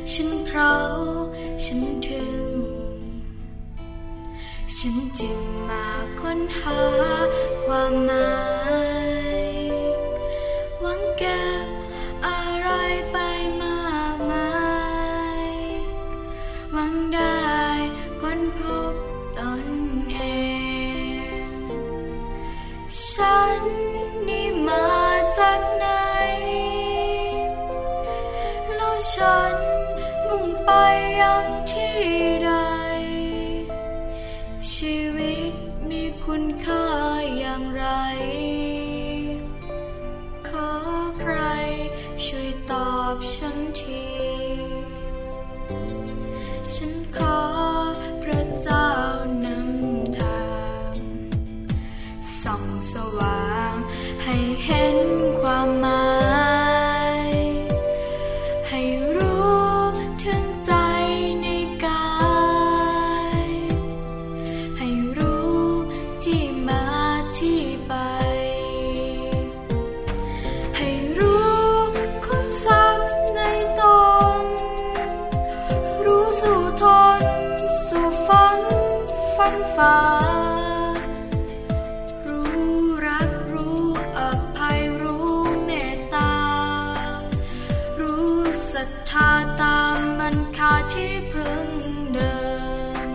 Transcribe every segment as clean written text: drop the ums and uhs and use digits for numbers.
ฉันเราฉันถึงฉันจึงมาค้นหาความหมายหวังเก็บอะไรไปมากมายหวังได้ค้นพบตนเองฉันนี่มาจากไหนแล้วฉันมุ่งไปยังที่ใดชีวิตมีคุณค่าอย่างไรขอใครช่วยตอบฉันทีฉันขอพระเจ้านำทางส่องสว่างให้เห็นความหมายให้รู้ถึงใจในกายให้รู้ที่มาที่ไปให้รู้คุ้มทรัพย์ในตนรู้สู่ทนสู่ฝันฝ่ารู้รักรู้อภัยรู้เมตตารู้ศรัทธาตามมันคาที่พึงเดิน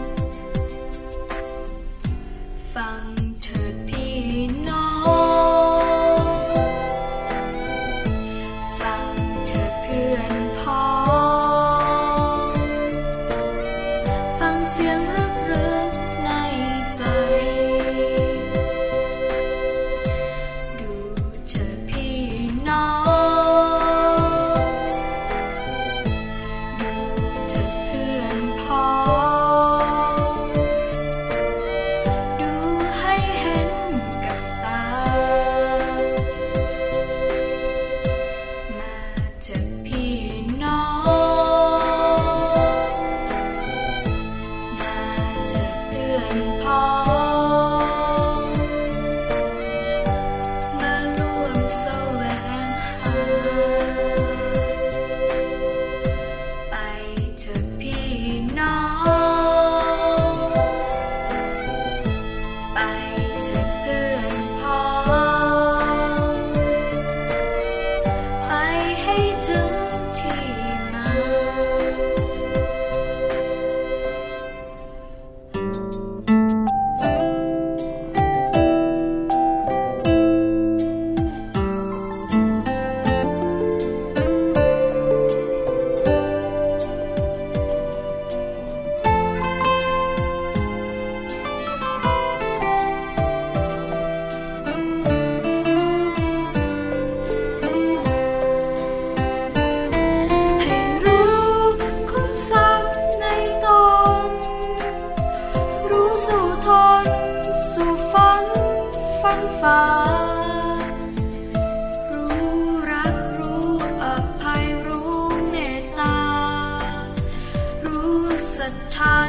ฟังเถิดพี่น้องฟังเถิดเพื่อนพ้องฟังเสียงรึกๆในใจดูเถิดพี่น้องดูเถิดเพื่อนพ้องดูให้เห็นกับตามาเถิดพี่น้องมาเถิดเพื่อนพ้องมาร่วมแสวงหาไปเถิดพี่น้องไปเถิดเพื่อนพ้องไปให้ถึงที่มา ศรัทธา